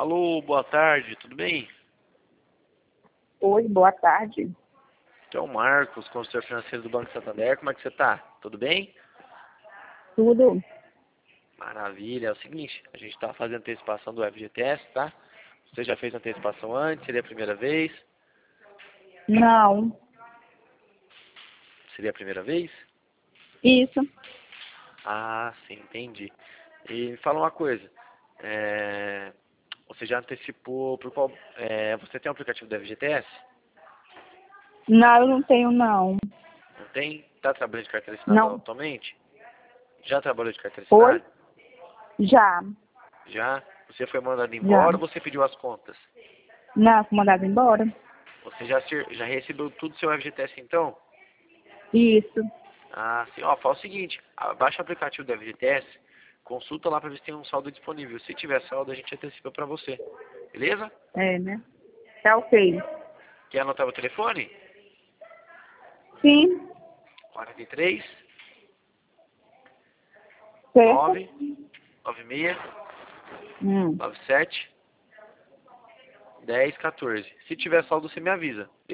Alô, boa tarde, tudo bem? Oi, boa tarde. Então, Marcos, consultor financeiro do Banco Santander, como é que você tá? Tudo bem? Tudo? Maravilha, é o seguinte, a gente tá fazendo antecipação do FGTS, tá? Você já fez antecipação antes, seria a primeira vez? Não. Seria a primeira vez? Isso. Ah, sim, entendi. E me fala uma coisa, você já antecipou por qual... você tem um aplicativo do FGTS? Não, eu não tenho, não. Não tem? Tá trabalhando de carteira assinada Não. atualmente? Já trabalhou de carteira Oi? assinada? Já. Já? Você foi mandado Já. embora ou você pediu as contas? Não, fui mandada embora. Você já recebeu tudo do seu FGTS então? Isso. Ah, sim. Ó, fala o seguinte, baixa o aplicativo do FGTS, consulta lá para ver se tem um saldo disponível. Se tiver saldo, a gente antecipa para você. Beleza? É, né? Tá ok. Quer anotar o telefone? Sim. 43 Certo? 9 96 Hum. 97 10 14. Se tiver saldo, você me avisa.